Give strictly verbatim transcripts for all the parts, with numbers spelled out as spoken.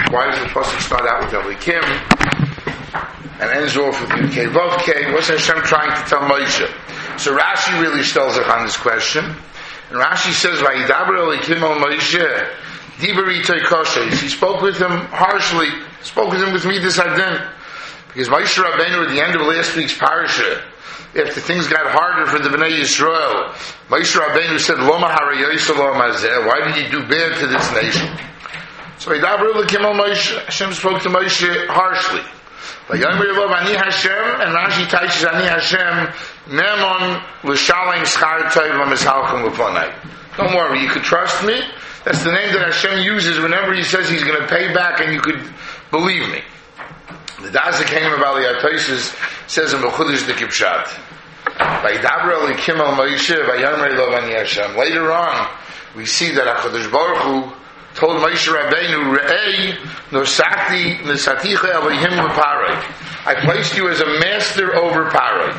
Why does the pasuk start out with Elikim and ends off with Yud Kei Vav Kei? What's Hashem trying to tell Moshe? So Rashi really stells us on this question. And Rashi says, "Vayidaber Elikim al Moshe, Diberi Toikoshes." He spoke with him harshly, spoke with him with Midas Hadin. Because Moshe Rabbeinu at the end of last week's parasha, after things got harder for the Bnei Yisrael, Moshe Rabbeinu said, "Loma harayoysa lo mazeh." Why did you do bad to this nation? So Vayidaber Elikim al Moshe, Hashem spoke to Moshe harshly. Vayomer lo ani Hashem, and Rashi teaches ani Hashem nemon l'shalem schar tov l'mishalchem l'fonai. Don't worry, you could trust me. That's the name that Hashem uses whenever He says He's going to pay back, and you could believe me. The Daza came about the Atosis says in Bechudish the Kipshat. Vayidaber Elikim al Moshe, Vayomer lo ani Hashem. Later on, we see that HaKadosh Baruch Hu told Moshe Rabbeinu, Re'ei nosati nesaticha Elohim v'paroi. I placed you as a master over Paroi.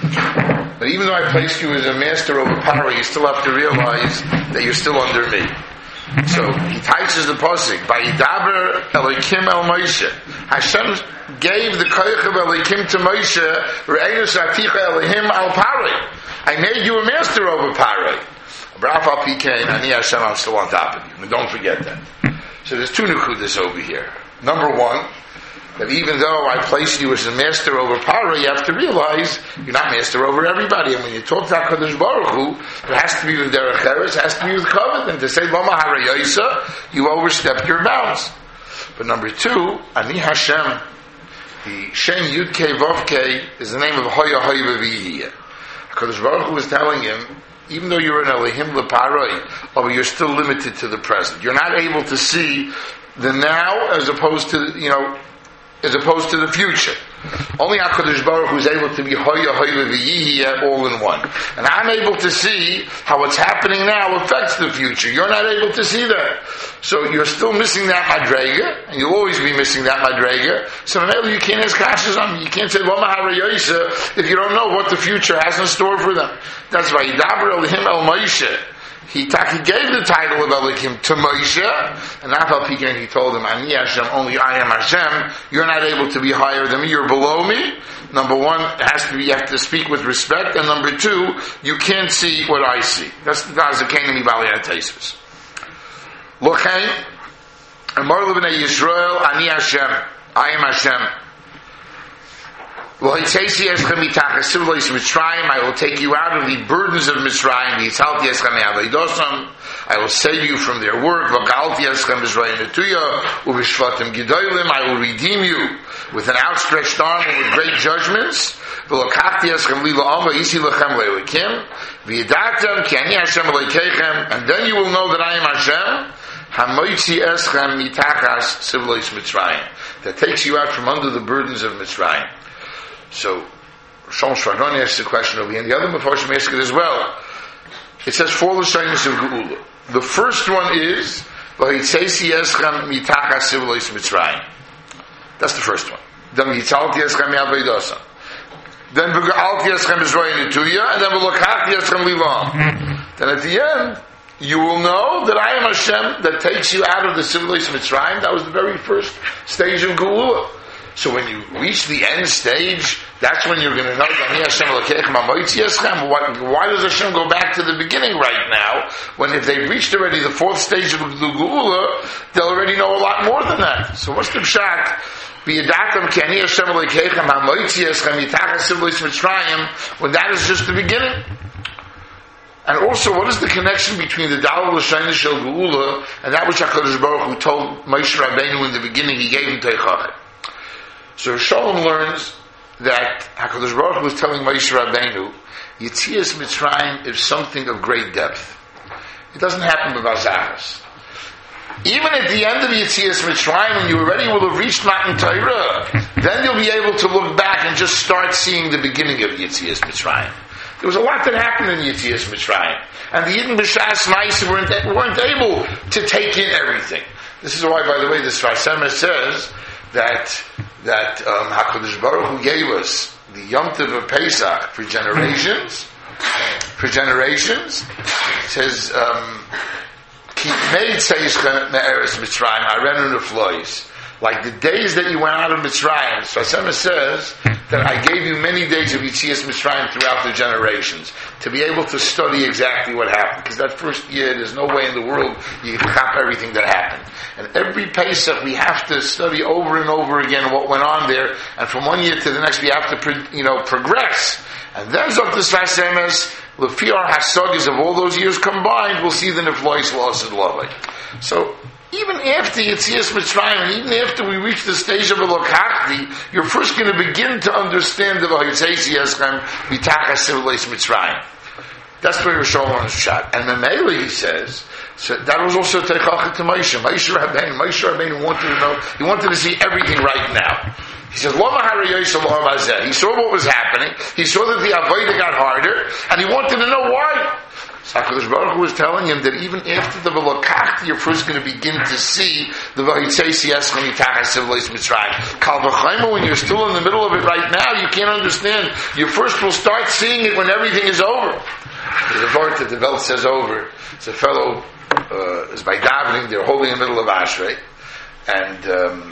But even though I placed you as a master over Paroi, you still have to realize that you're still under me. So he teaches the pasuk, Vayidaber Elikim el Moshe. Hashem gave the koich of Elikim to Moshe, Re'ei nosaticha Elohim al Paroi. I made you a master over Paroi. Brafal P K and Ani Hashem, I'm still on top of you. And don't forget that. So there's two nukudas over here. Number one, that even though I placed you as a master over Paro, you have to realize you're not master over everybody. And when you talk to HaKadosh Baruch Hu, it has to be with Derech Eretz, it has to be with Kavod. And to say, Loma Harayosa, you overstepped your bounds. But number two, Ani Hashem, the Shem Yud Kei Vav Kei, is the name of Hoya Hoya V'Yihiyah. HaKadosh Baruch Hu is telling him, even though you're in Elohim L'Paroi, but you're still limited to the present. You're not able to see the now as opposed to, you know, as opposed to the future. Only HaKadosh Baruch Hu is able to be Hoya Hoya V'Yihiyah all in one. And I'm able to see how what's happening now affects the future. You're not able to see that. So you're still missing that Madrega, and you'll always be missing that Madrega. So maybe you can't ask kashas on me. You can't say Loma Harayosa if you don't know what the future has in store for them. That's why Yidaber Elohim El Moshe. He, he gave the title of Elohim to Moshe, and Afal Pikan he told him, Ani Hashem, only I am Hashem. You're not able to be higher than me. You're below me. Number one, it has to be, you have to speak with respect, and number two, you can't see what I see. That's the Dazakenimi Bali Atesis. Lochein, Amar L'Bnei Yisrael, Ani Hashem, I am Hashem. I will take you out of the burdens of Mitzrayim. I will save you from their work. I will redeem you with an outstretched arm and with great judgments. And then you will know that I am Hashem, that takes you out from under the burdens of Mitzrayim. So, Shalom Shvaron asks the question over here, and the other Mefarshim ask it as well. It says four Lashonos of Geula. The first one is V'hitzesi eschem mitachas sivulos Mitzrayim. That's the first one. Then V'hitzalti eschem mi'avodosa. Then V'ga'alti eschem Mizrayim Netuya, and then V'lokachti eschem lilam. Then at the end, you will know that I am Hashem that takes you out of the sivulos Mitzrayim. That was the very first stage of Geula. So when you reach the end stage, that's when you're going to know that why does Hashem go back to the beginning right now, when if they've reached already the fourth stage of the Geula, they'll already know a lot more than that. So what's the pshat? When that is just the beginning. And also, what is the connection between the Dalal L'Shayna Shel Geula and that which HaKadosh Baruch Hu told Moshe Rabbeinu in the beginning, he gave him Teichachet? So Shalom learns that HaKadosh Baruch Hu was telling Moshe Rabbeinu, Yetzias Mitzrayim is something of great depth. It doesn't happen with Azahas. Even at the end of Yetzias Mitzrayim, when you already will have reached Matan Torah, then you'll be able to look back and just start seeing the beginning of Yetzias Mitzrayim. There was a lot that happened in Yetzias Mitzrayim. And the Yidden B'Shas Ma'aseh weren't, weren't able to take in everything. This is why, by the way, the Sfar Semer says that that um, HaKadosh Baruch Hu gave us the Yom Tov of Pesach for generations, for generations. It says, Ki made Tzeishcha Me'eretz Mitzrayim, Harenu Neflois. like the days that you went out of Mitzrayim. So Hashem says that I gave you many days of Yetzias Mitzrayim throughout the generations to be able to study exactly what happened. Because that first year, there's no way in the world you can cop everything that happened. And every Pesach, we have to study over and over again what went on there. And from one year to the next, we have to, you know, progress. And then Zoktas Vasemes, Lefiar Hasogis of all those years combined, we'll see the Neflois Loss and Lovely. So, even after Yetzias Mitzrayim, and even after we reach the stage of Elokachti, you're first going to begin to understand the Vayitzeis Yeschem Mitachas Sivuleis Mitzrayim. That's where Rosh Hashanah is shot. And Memele, he says, so that was also Teichachet to Moshe. Moshe Rabbeinu, Moshe Rabbeinu wanted to know, he wanted to see everything right now. He says, Lama Harayosha Lama Hazeh. He saw what was happening. He saw that the Avodah got harder, and he wanted to know why. So HaKadosh Baruch Hu was telling him that even after the Velokachti, you're first going to begin to see the Vayitzeis Yeschem Mitachas Sivuleis Mitzrayim. Kal v'chayma, when you're still in the middle of it right now, you can't understand. You first will start seeing it when everything is over. The word that the Welt says over, it's a fellow uh, is by davening, they're holding in the middle of Ashrei, and um,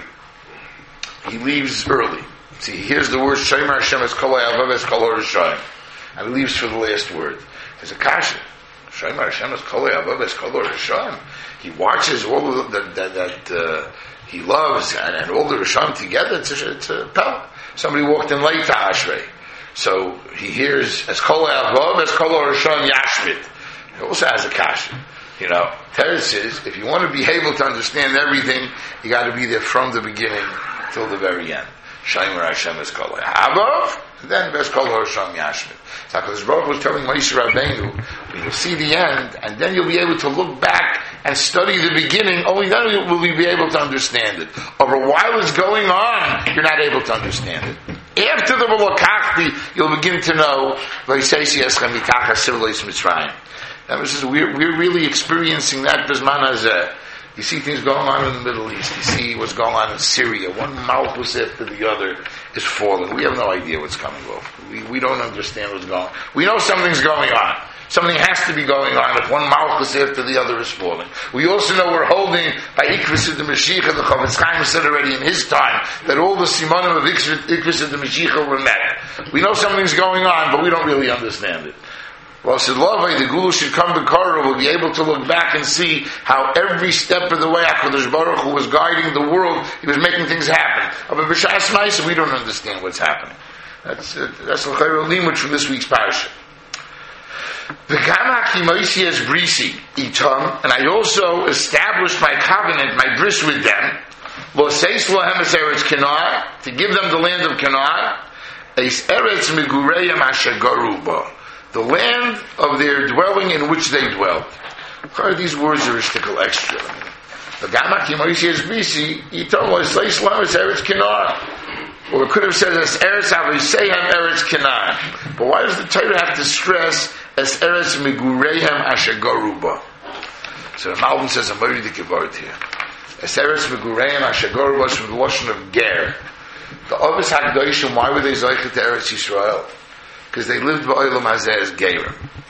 he leaves early. See, he hears the word Shemar Hashem es kol ha'avav es kol ha'rishayim, and he leaves for the last word. There's a kasha. Shemar Hashem es kol ha'avav es kol ha'rishayim. He watches all of the, that, that uh, he loves and, and all the Rishayim together. It's a, it's a pel. Somebody walked in late to Ashrei. So he hears as kol ha'avav as kol ha'rishayim yashmit. He also has a kasha. You know, Teres says, if you want to be able to understand everything, you got to be there from the beginning till the very end. Shaimer Hashem es kol ha'avav, then bes kol ha'rishayim yashmit. So HaKadosh Baruch Hu was telling Moshe Rabbeinu, you'll see the end, and then you'll be able to look back and study the beginning. Only then will you be able to understand it. Over while it's going on, you're not able to understand it. After the Velokachti, you'll begin to know Vayitzeis Yeschem Mitachas Sivuleis Mitzrayim. That was just, we're, we're really experiencing that Bisman Hazeh. You see things going on in the Middle East. You see what's going on in Syria. One malchus after the other is falling. We have no idea what's coming over. We, we don't understand what's going on. We know something's going on. Something has to be going on if one malchus after the other is falling. We also know we're holding by Ikvis the Mashiach, the Chavetz Chaim said already in his time, that all the simonim of Ikvis the Mashiach were met. We know something's going on, but we don't really understand it. Well, Sidlavai, the Gulu should come to Korah, will be able to look back and see how every step of the way HaKadosh Baruch Hu was guiding the world, he was making things happen. But B'Shas Ma'aseh, we don't understand what's happening. That's uh, that's L'chayra Limud from this week's parasha. V'gama ki Moshe es brisi itam, and I also established my covenant, my bris with them, L'seis lohem es eretz Canaan, to give them the land of Canaan, es eretz migureim asher garu ba, the land of their dwelling in which they dwelt. These words are a stickle extra. V'gama ki Moshe es brisi itam, L'seis lohem es eretz Canaan. Or it could have said as Eretz Avisehem Eretz Canaan. But why does the Torah have to stress as Eretz Migureihem Asher Garuba? So the Malbim says a very dik word here. As Eretz Migureihem Asher Garuba is from the Lashon of Ger. The Ovis HaKadoshim, why were they Zoichet to Eretz Yisrael? Because they lived by Olam Hazeh as Gerim.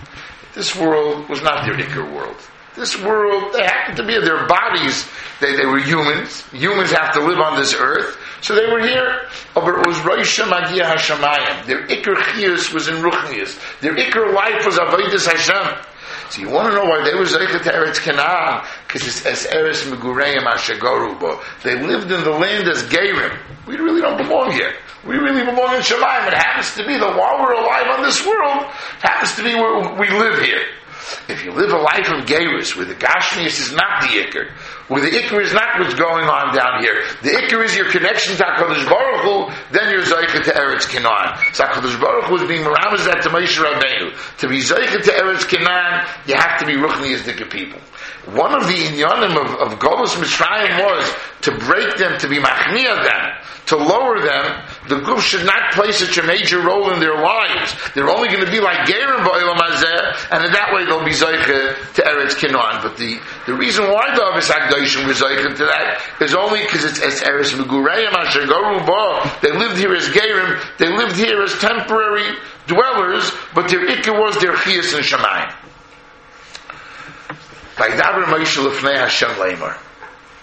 This world was not their Iker world. This world, they happened to be their bodies. They, they were humans. Humans have to live on this earth. So they were here. But it was Roisha Magia Hashemayim. Their Iker Chiyus was in Ruchnius. Their Iker life was Avodas Hashem. So you want to know why they were Zoichet to Eretz Canaan? Because it's as Eretz Megureim Asher Garuba. They lived in the land as Gerim. We really don't belong here. We really belong in Shemayim. It happens to be that while we're alive on this world, it happens to be where we live here. If you live a life of Geirus, where the Gashmius is not the Iker, where the Iker is not what's going on down here, the Iker is your connection to HaKadosh Baruch Hu, then you're Zoichet to Eretz Canaan. So HaKadosh Baruch Hu is being Meramez that to Moshe Rabbeinu. To be Zoichet to Eretz Canaan, you have to be Ruchni as Dika people. One of the inyanim of, of Golus Mitzrayim was to break them, to be machniah them, to lower them. The group should not play such a major role in their lives. They're only going to be like Gerim Ba'olam Hazeh, and in that way they'll be Zoichet to Eretz Canaan. But the, the reason why the Avis HaKadoshim was Zoichet to that is only because it's as Eretz Megureim Asher Garu Ba. They lived here as Gerim, they lived here as temporary dwellers, but their Iker was their Chiyas and Shemayim. Vaydaber Moshe lefnei Hashem leimor.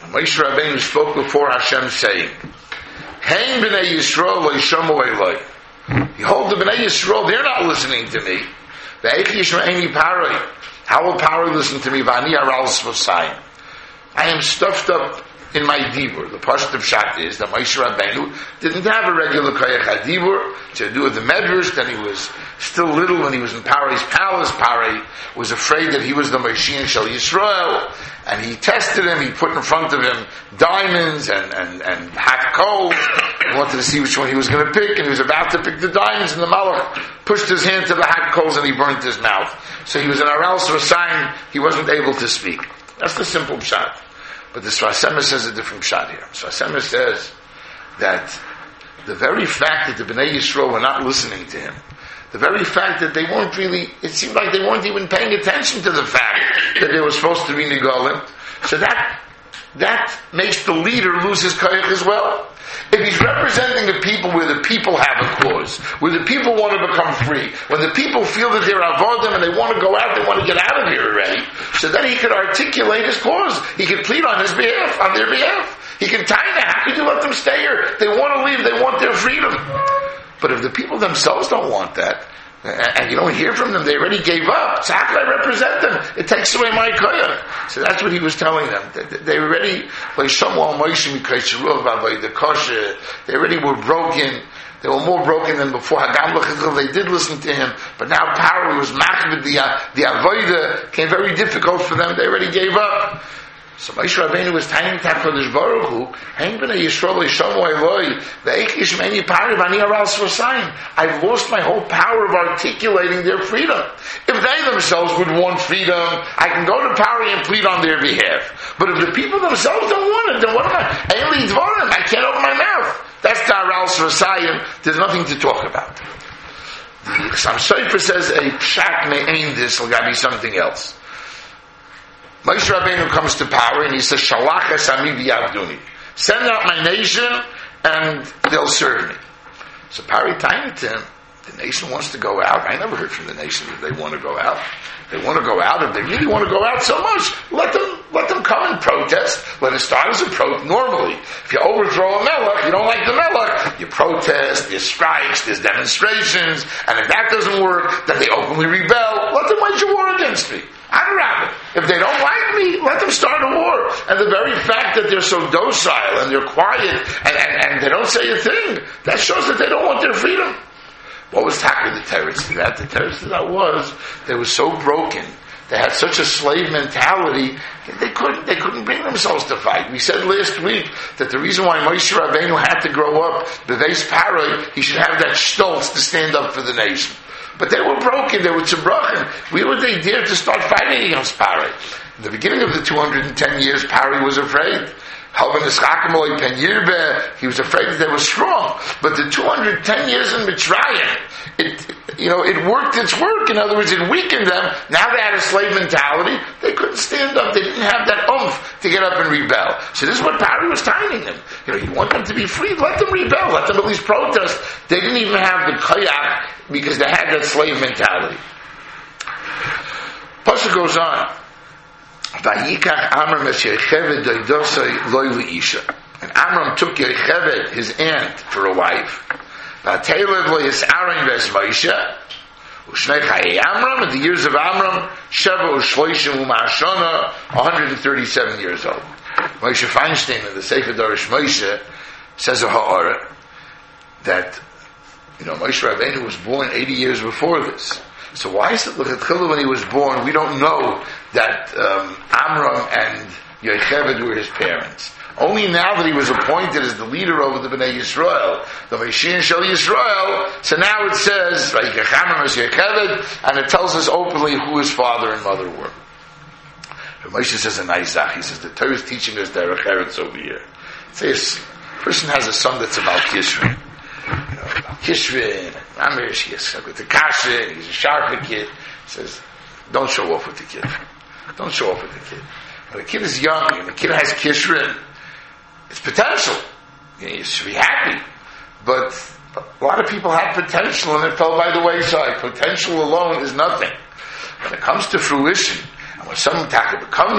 Moshe Rabbeinu spoke before Hashem saying, Hein b'nei Yisrael lo'ishamu eloi. Behold, the b'nei Yisrael, they're not listening to me. Ve'ech yishma'eni paroi. How will Paroi listen to me? V'ani aral svosayim. I am stuffed up in my dibur. The pashut of Shat is that Moshe Rabbeinu didn't have a regular koyach hadibur to do with the medrash. That he was still little when he was in Paroi's palace. Paroi was afraid that he was the Moshiach Shel Yisrael, and he tested him. He put in front of him diamonds and and and hot coals. He wanted to see which one he was going to pick, and he was about to pick the diamonds, and the Malach pushed his hand to the hot coals, and he burnt his mouth. So he was in aral svosayim. He wasn't able to speak. That's the simple pshat. But the Sfas Emes says a different pshat here. Sfas Emes says that the very fact that the Bnei Yisrael were not listening to him, the very fact that they weren't really, it seemed like they weren't even paying attention to the fact that they were supposed to be Nigolim, so that that makes the leader lose his koyach as well. If he's representing the people where the people have a cause, where the people want to become free, when the people feel that they're avodim and they want to go out, they want to get out of here already, so then he could articulate his cause. He could plead on his behalf, on their behalf. He can tie them. How could you let them stay here? They want to leave. They want their freedom. But if the people themselves don't want that, and you don't hear from them, they already gave up. So how can I represent them? It takes away my koyach. So that's what he was telling them. They already, they already were broken. They were more broken than before. They did listen to him, but now Paroi was machmid, the the avodah became very difficult for them. They already gave up. So Moshe Rabbeinu was telling HaKadosh Baruch Hu, Hein b'nei Yisrael yishamu eloi, ve'ech yishma'eni paroi v'ani aral svosayim. I've lost my whole power of articulating their freedom. If they themselves would want freedom, I can go to Paroi and plead on their behalf. But if the people themselves don't want it, then what am I? Ein li dvarim. I can't open my mouth. That's the aral svosayim. There's nothing to talk about. The Chassam Sofer says a pshat me'ein this will be something else. Moshe Rabbeinu comes to power and he says, Shalach es ami v'yavduni. Send out my nation and they'll serve me. So Paroi told him, the nation wants to go out. I never heard from the nation that they want to go out. They want to go out. If they really want to go out so much, let them let them come and protest. Let it start as a protest. Normally, if you overthrow a melech, you don't like the melech, you protest, there's strikes, there's demonstrations, and if that doesn't work, then they openly rebel. Let them wage a war against me. I'd If they don't like me, let them start a war. And the very fact that they're so docile and they're quiet and, and, and they don't say a thing, that shows that they don't want their freedom. What was talking the terrorists to that? The terrorists to that was they were so broken. They had such a slave mentality. They couldn't. They couldn't bring themselves to fight. We said last week that the reason why Moshe Rabbeinu had to grow up b'veis Paroi, he should have that stolz to stand up for the nation. But they were broken. They were tzibrochen. Where would they dare to start fighting against Paroi? In the beginning of the two hundred ten years, Paroi was afraid. He was afraid that they were strong. But the two hundred ten years in Mitzrayim, it, you know, it worked its work. In other words, it weakened them. Now they had a slave mentality. They couldn't stand up. They didn't have that oomph to get up and rebel. So this is what Paroi was telling them. You know, you want them to be freed, let them rebel. Let them at least protest. They didn't even have the koyach because they had that slave mentality. Pasuk goes on. Vayikach Amram es Yocheved doidosai loy liisha. And Amram took Yocheved, his aunt, for a wife. Vateled lo yisarin ves Moshe. Ushnei chayei Amram, in the years of Amram, Sheva u'shloishim u'ma'ashana, one hundred thirty-seven years old. Moshe Feinstein, in the Sefer Dorish Moshe, says a ha'ara, that, you know, Moshe Rabbeinu was born eighty years before this. So why is it, look at Chilul, when he was born, we don't know that um, Amram and Yocheved were his parents. Only now that he was appointed as the leader over the Bnei Yisrael, the Moshiach Shel Yisrael, so now it says, Vayikach Amram es Yocheved, and it tells us openly who his father and mother were. But Moshe says a nice zach. He says, the Torah is teaching us Derech Eretz over here. It says, a person has a son that's about Yisrael. You know, about Kishrin, and Amish, he has the Kashin, he's a sharper kid. He says, don't show off with the kid. Don't show off with the kid. When the kid is young and the kid has Kishrin, it's potential. You know, you should be happy. But a lot of people had potential and it fell by the wayside. Potential alone is nothing. When it comes to fruition, and when someone becomes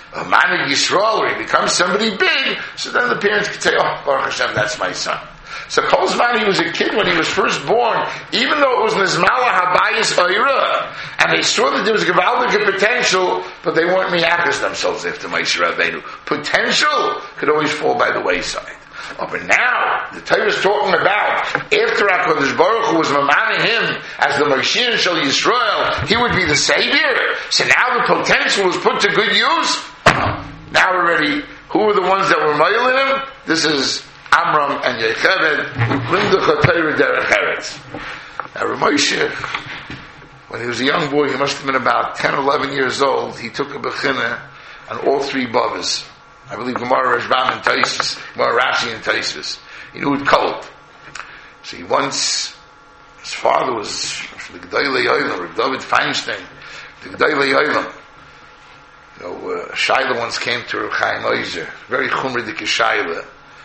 a man of Yisrael, or he becomes somebody big, so then the parents could say, oh, Baruch Hashem, that's my son. So Kolzman, he was a kid when he was first born, even though it was Nizmala Habayis Oira, and they saw that there was Gavaldic potential, but they weren't miyachas themselves after Moshe Rabbeinu. Potential could always fall by the wayside. Oh, but now, the Torah is talking about, after HaKadosh Baruch Hu was mamaning him as the Moshiach Shel Yisrael, he would be the Savior. So now the potential was put to good use. Now already, who were the ones that were mailing him? This is Amram and Yecheved, Limducha Torah Derech Eretz. Now Moshe, when he was a young boy, he must have been about ten, eleven years old, he took a bechina on all three Bavas. I believe Gemara Rashbam and Taisus, Gemara Rashi and Taisus. He knew it cold. So he once, his father was the G'dayli Olam, David Feinstein, the G'dayli Olam. You know, uh, Shaila once came to Rav Chaim Oizer, very chumridik Shaila,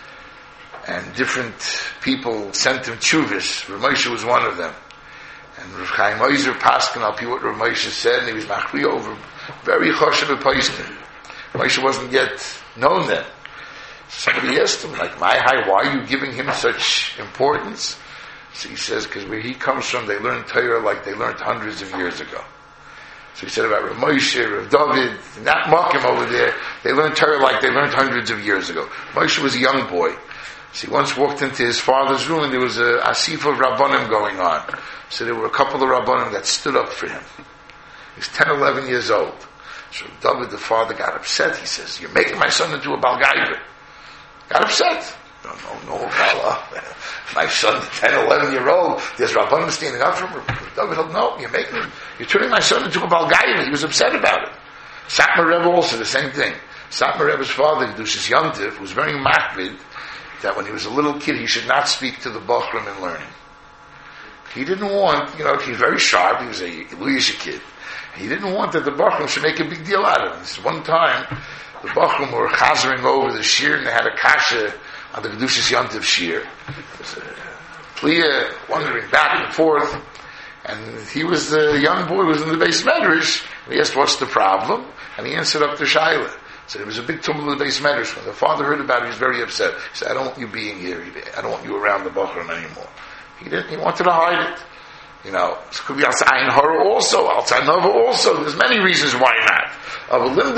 and different people sent him tshuvas. Rav Moshe was one of them. And Rav Chaim Oizer Paskin, I'll be what Rav Moshe said, and he was machri over very choshev Paiskin. Moshe wasn't yet known then. Somebody asked him, like, my high, why are you giving him such importance? So he says, because where he comes from, they learn Torah like they learned hundreds of years ago. So he said about Rav Moshe, Rav David, not Malkim over there, they learned Torah like they learned hundreds of years ago. Moshe was a young boy. So he once walked into his father's room and there was a asif of Rabbanim going on. So there were a couple of Rabbanim that stood up for him. He was ten, eleven years old. So David, the father, got upset. He says, you're making my son into a Balgaiver. Got upset. No, no, no, Allah. My son, ten, eleven year old, there's Rabbanim standing up for him. David said, no, you're making him, you're turning my son into a Balgaiver. He was upset about it. Satmar Rebbe also, the same thing. Satmar Rebbe's father, Kedushas Yontif, was very makbid that when he was a little kid, he should not speak to the Bachrim in learning. He didn't want, you know, he was very sharp, he was a Eluisha kid. He didn't want that the Bachrim should make a big deal out of it. This one time, the Bachrim were chazering over the shir, and they had a kasha on the Kedushas Yontif shir. It was a pliya, wandering back and forth, and he was the young boy who was in the Beis Medrash. He asked, what's the problem? And he answered up to Shaila. So there was a big tumult in the Beis Medrash. When the father heard about it, he was very upset. He said, I don't want you being here. I don't want you around the Bachrim anymore. He didn't, he wanted to hide it. You know, it could be outside Ayin Hara also, outside Nova also. There's many reasons why not. Because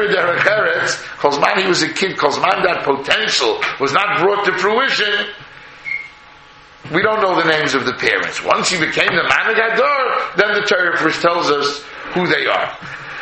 man, he was a kid, because man, that potential was not brought to fruition. We don't know the names of the parents. Once he became the man of Gador, then the Torah first tells us who they are.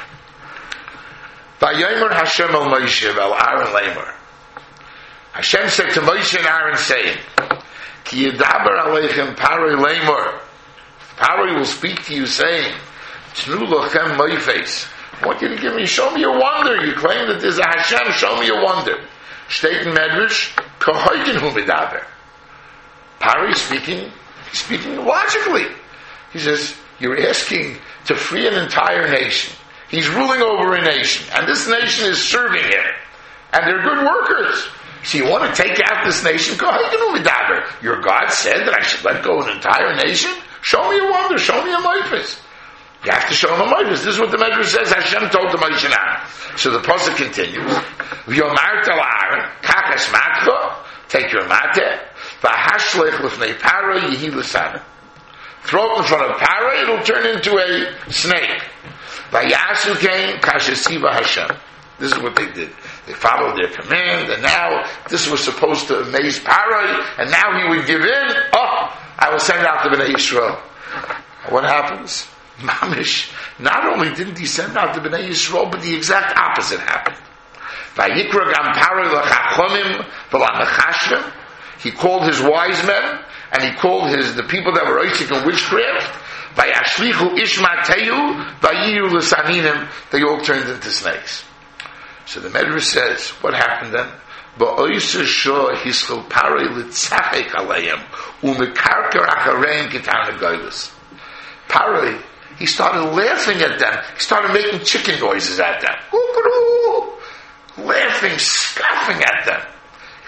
Vayomer Hashem el Moshe el Aaron Leimer. Hashem said to Moshe and Aaron, saying, Ki yedaber aleichem Paroi Leimer. Paroi will speak to you, saying, Tnu lochem moifes. I want you to give me, show me a wonder. You claim that there's a Hashem, show me a wonder. Shteit in Medrash, Kohoikin hu medaber. Paroi speaking, he's speaking logically. He says, you're asking to free an entire nation. He's ruling over a nation, and this nation is serving him, and they're good workers. So you want to take out this nation? Go ahead, your God said that I should let go of an entire nation? Show me a wonder, show me a moifus. You have to show him a moifus. This is what the Medrash says, Hashem told the Moshe and Aaron. So the pasuk continues, V'yomar tel Aaron, kakas matcha, take your mate, v'hashlech l'fnei Paroi yehi l'sana. Throw it in front of Paroi, it'll turn into a snake. Vayasu came kashasiva Hashem. This is what they did. They followed their command, and now this was supposed to amaze Paroi, and now he would give in. Oh, I will send out the Bnei Yisrael. What happens? Mamish. Not only didn't he send out the Bnei Yisrael, but the exact opposite happened. Vayikra gam Paroi l'chachomim v'lamachashvim. He called his wise men, and he called his the people that were oisik in witchcraft. Vayashlichu ishmateyu vayiru l'saninim. They all turned into snakes. So the Medrash says, what happened then? Ba'oisa shor hischel Paroi litzachek aleim umekarker achareim kitar negoylos. Paroi, he started laughing at them. He started making chicken noises at them. Laughing, scoffing at them.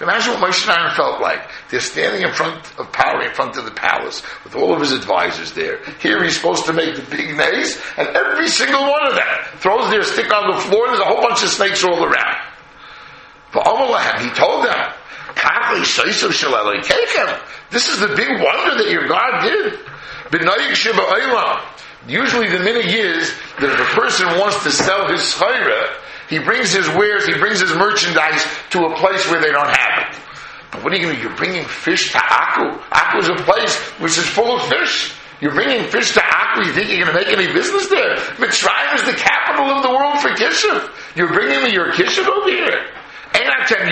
Imagine what Moshe and Aaron felt like. They're standing in front of Paro, in front of the palace, with all of his advisors there. Here he's supposed to make the big maze, and every single one of them throws their stick on the floor, and there's a whole bunch of snakes all around. But Omalahem, he told them, this is the big wonder that your God did. Usually the minhag is that if a person wants to sell his schayra, he brings his wares, he brings his merchandise to a place where they don't have it. But what are you going to do? You're bringing fish to Aku. Aku is a place which is full of fish. You're bringing fish to Aku, you think you're going to make any business there? Mitzrayim is the capital of the world for Kishiv. You're bringing me your Kishiv over here. You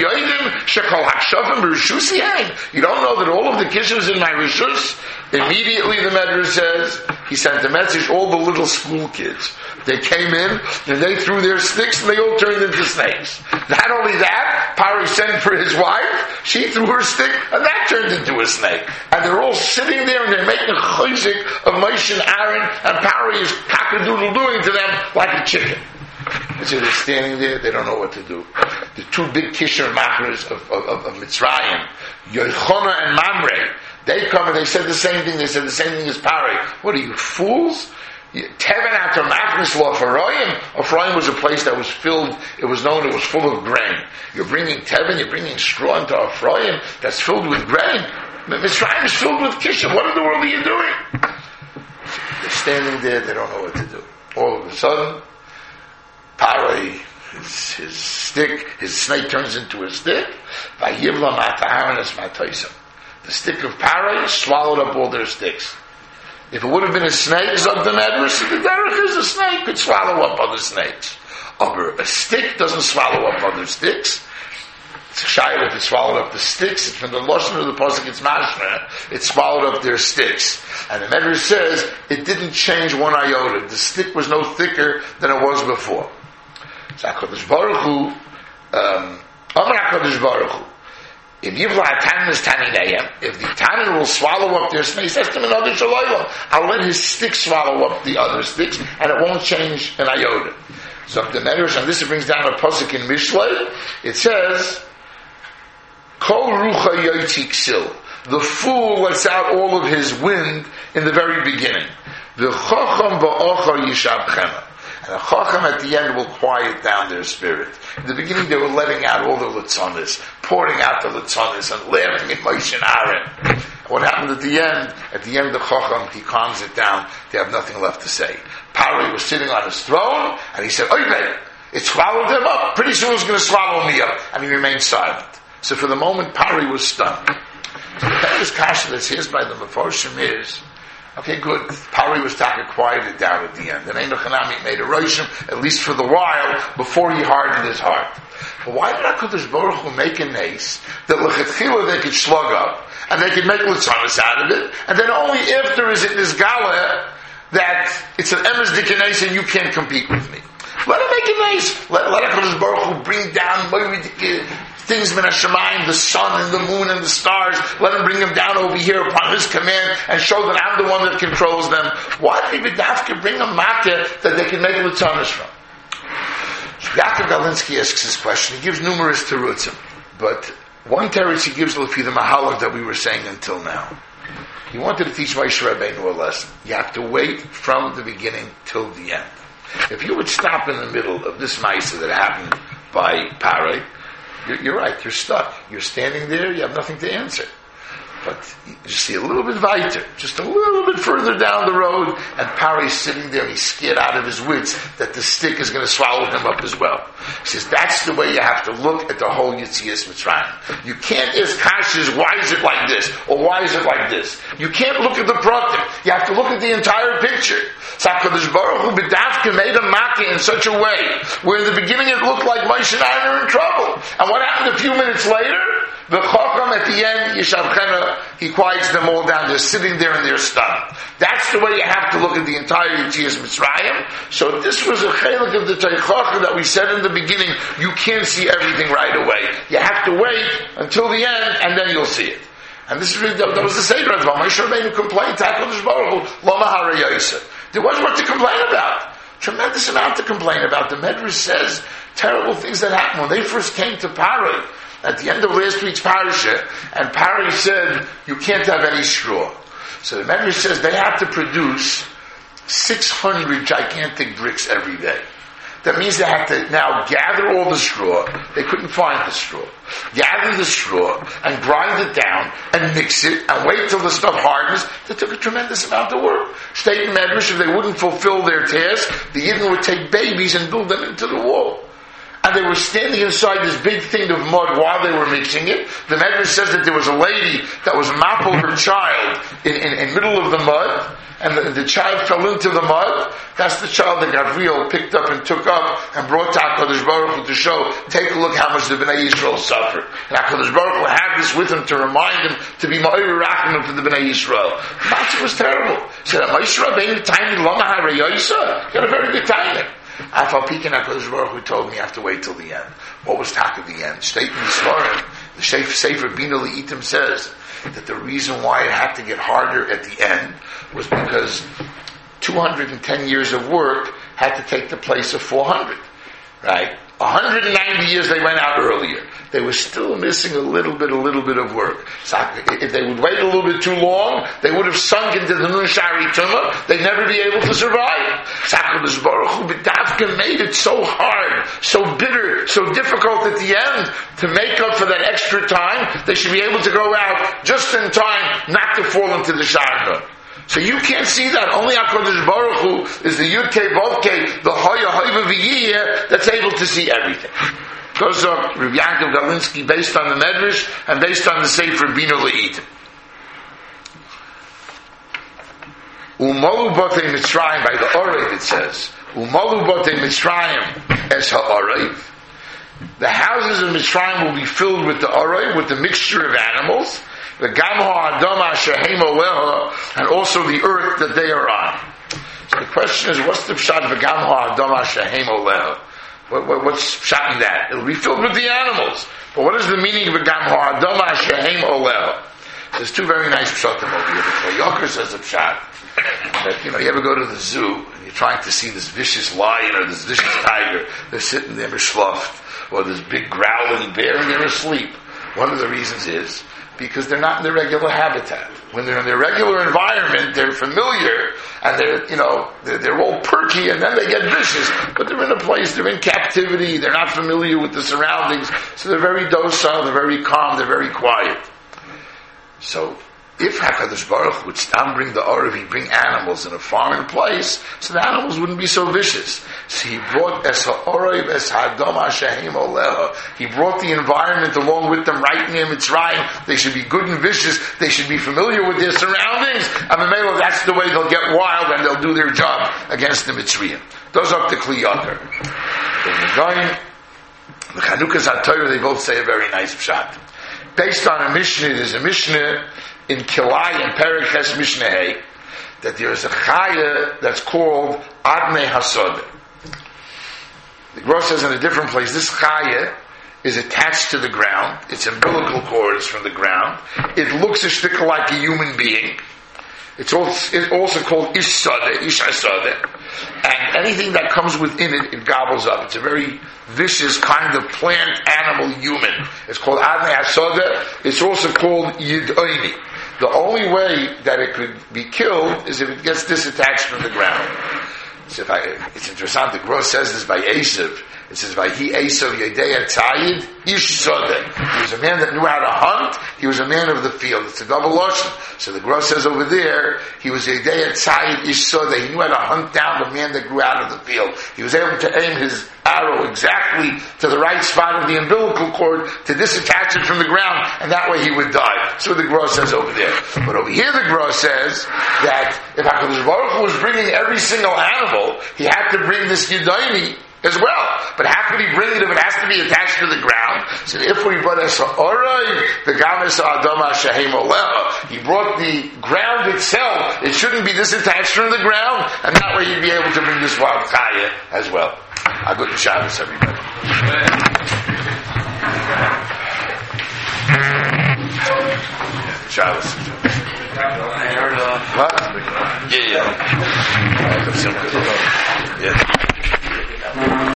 don't know that all of the Kishivs in my Rishus? Immediately the Medrash says, he sent a message, all the little school kids. They came in, and they threw their sticks, and they all turned into snakes. Not only that, Paro sent for his wife, she threw her stick, and that turned into a snake. And they're all sitting there, and they're making a chayzik of Moshe and Aaron, and Paro is cock-a-doodle-doing to them like a chicken. And so they're standing there, they don't know what to do. The two big kisher machers of, of, of, of Mitzrayim, Yochana and Mamre, they come and they said the same thing, they said the same thing as Paro. What are you, fools? Teven after Machnis lo Ephraim. Ephraim was a place that was filled, it was known it was full of grain. You're bringing Teven, you're bringing straw into Ephraim that's filled with grain. Mitzrayim is filled with kisher. What in the world are you doing? They're standing there, they don't know what to do. All of a sudden, Paro, his, his stick, his snake turns into a stick. The stick of Paro swallowed up all their sticks. If it would have been a snake, Zog the Medrash, the derech is a snake, could swallow up other snakes. Or a stick doesn't swallow up other sticks. It's a shayla if it swallowed up the sticks. It's from the Lashon of the Pasuk, it's mashma. It swallowed up their sticks. And the Medrash says it didn't change one iota. The stick was no thicker than it was before. So HaKadosh Baruch Hu, um, Amar HaKadosh Baruch Hu, if if the Tanin will swallow up their snakes, that's them another shalayla. I'll let his stick swallow up the other sticks, and it won't change an iota. So the Medrash, and this brings down a pasuk in Mishlei, it says, Kol rucha yoytik sil. The fool lets out all of his wind in the very beginning. The chacham ba'ocha yishabchema. And the chacham at the end will quiet down their spirit. In the beginning they were letting out all the litzonis, pouring out the litzonis and laughing at Moshe and Aaron. What happened at the end? At the end the chacham, he calms it down. They have nothing left to say. Paro was sitting on his throne and he said, Oy, it swallowed him up. Pretty soon it's going to swallow me up. And he remained silent. So for the moment Paro was stunned. So the Petrus Kasha that's here's by the Mefarshim is, okay, good. Paro was talking quieted down at the end. And Eino Chanami made a roshim, at least for the while, before he hardened his heart. But why did HaKadosh Baruch Hu make a nace that l'chatchila they could slug up, and they could make litzanis out of it, and then only after is it nizgala that it's an emes dikanes and you can't compete with me. Let him make a nace. Let, let HaKadosh Baruch Hu bring down things min hashamayim, the sun and the moon and the stars. Let him bring them down over here upon his command and show that I'm the one that controls them. Why did Bidavka bring a makkah that they can make litzanis from? So Yaakov Galinsky asks this question. He gives numerous terutzim, but one teretz he gives lefi the mahalach that we were saying until now. He wanted to teach Moshe Rabbeinu a lesson. You have to wait from the beginning till the end. If you would stop in the middle of this ma'aseh that happened by Paro, you're, you're right, you're stuck. You're standing there, you have nothing to answer. But you see a little bit weiter, just a little bit further down the road, and Paro's sitting there, and he's scared out of his wits that the stick is going to swallow him up as well. He says, that's the way you have to look at the whole Yitzias Mitzrayim. You can't ask Kashas, why is it like this? Or why is it like this? You can't look at the pratim. You have to look at the entire picture. So HaKadosh Baruch Hu B'davka made a makkah in such a way, where in the beginning it looked like Moshe and Aaron are in trouble. And what happened a few minutes later? The Chacham at the end, Yishavchena, he quiets them all down. They're sitting there and they're stunned. That's the way you have to look at the entire Yitzias Mitzrayim. So this was a chelik of the Teichacha that we said in the beginning, you can't see everything right away. You have to wait until the end and then you'll see it. And this is really, that was the Seder of Moshe Rabbeinu complained, HaKadosh Baruch Hu, Lama Hara Yosef. There was what to complain about. Tremendous amount to complain about. The Medrash says terrible things that happened. When they first came to Paro, at the end of last week's parasha, and Pari said, you can't have any straw. So the Medrash says they have to produce six hundred gigantic bricks every day. That means they have to now gather all the straw. They couldn't find the straw. Gather the straw and grind it down and mix it and wait till the stuff hardens. That took a tremendous amount of work. State in Medrash, if they wouldn't fulfill their task, the Yidden would take babies and build them into the wall. And they were standing inside this big thing of mud while they were mixing it. The Medrash says that there was a lady that was mapping her child in, in, in middle of the mud, and the, the child fell into the mud. That's the child that Gabriel picked up and took up and brought to HaKadosh Baruch Hu to show, take a look how much the Bnei Yisrael suffered. And HaKadosh Baruch Hu had this with him to remind him to be Ma'ir Rachman for the Bnei Yisrael. The matzah was terrible. He said, Moshe Rabbeinu tiny lama harayosa. He had a very good timing. Afal Pikin HaKadosh Baruch Hu told me I have to wait till the end. What was talk at the end? State in the Svarim, the Sefer Bina L'Itim says that the reason why it had to get harder at the end was because two hundred ten years of work had to take the place of four hundred. Right? one hundred ninety years they went out earlier. They were still missing a little bit, a little bit of work. So if they would wait a little bit too long, they would have sunk into the Nun Shari Tumah. They'd never be able to survive. HaKadosh Baruch Hu B'davka made it so hard, so bitter, so difficult at the end to make up for that extra time. They should be able to go out just in time not to fall into the Sharna. So you can't see that. Only HaKadosh Baruch Hu is the Yud Kei Vav Kei, the Hoya Hoiva V'yiyeh, that's able to see everything. Goes up Rabbi Yaakov Galinsky based on the Medrash and based on the Sefer Bina L'Itim. Umalu Botei Mitzrayim, by the Orev it says, Umalu Botei Mitzrayim es ha'orev. The houses of Mitzrayim will be filled with the Orev, with the mixture of animals, the Gam ha'adama shehem oleha, and also the earth that they are on. So the question is, what's the pshat of Gam ha'adama shehem oleha? What, what, what's pshat in that? It'll be filled with the animals. But what is the meaning of Gam ha'adama shehem oleha? There's two very nice pshatim over here. The Yoker says a pshat that, you know, you ever go to the zoo and you're trying to see this vicious lion or this vicious tiger, they're sitting there schluffed, or this big growling bear and they're asleep. One of the reasons is because they're not in their regular habitat. When they're in their regular environment, they're familiar, and they're, you know, they're, they're all perky, and then they get vicious. But they're in a place, they're in captivity, they're not familiar with the surroundings, so they're very docile, they're very calm, they're very quiet. So, if HaKadosh Baruch Hu would stop bring the Orev, he'd bring animals in a foreign place, so the animals wouldn't be so vicious. So he brought es ha'orev es ha'adama shehem oleha. He brought the environment along with them right near Mitzrayim. They should be good and vicious. They should be familiar with their surroundings. And Mamela, that's the way they'll get wild and they'll do their job against the Mitzrayim. Those up to Kli Yakar. The Chanukah Zatorah, they both say a very nice pshat. Based on a Mishnah, there's a Mishnah in Kilai and Periches Mishnah Hay, that there is a Chaya that's called Adnei Hasodeh. The Gemara says in a different place, this Chaya is attached to the ground. Its umbilical cord is from the ground. It looks a shtickle like a human being. It's also, it's also called Ish Sadeh, Ish Sadeh. And anything that comes within it, it gobbles up. It's a very vicious kind of plant, animal, human. It's called Adnei Hasodeh. It's also called Yid'oini. The only way that it could be killed is if it gets disattached from the ground. So if I, it's interesting, the Gemara says this by Esav. It says, "Vayhi Esav Yedei Tzayid Ish Sodeh." He was a man that knew how to hunt. He was a man of the field. It's a double lashon. So the Gemara says over there, he was Yedei Tzayid Ish Sodeh. He knew how to hunt down the man that grew out of the field. He was able to aim his arrow exactly to the right spot of the umbilical cord to disattach it from the ground, and that way he would die. So the Gemara says over there. But over here, the Gemara says that if HaKadosh Baruch Hu was bringing every single animal, he had to bring this Yidayni as well. But how could he bring it if it has to be attached to the ground? So if we brought es ha'orev, the games ha'adama shehem oleha, he brought the ground itself. It shouldn't be disattached from the ground, and that way he'd be able to bring this wild chaya as well. A good Shabbos, everybody. Shabbos. What? Yeah, yeah. Yeah.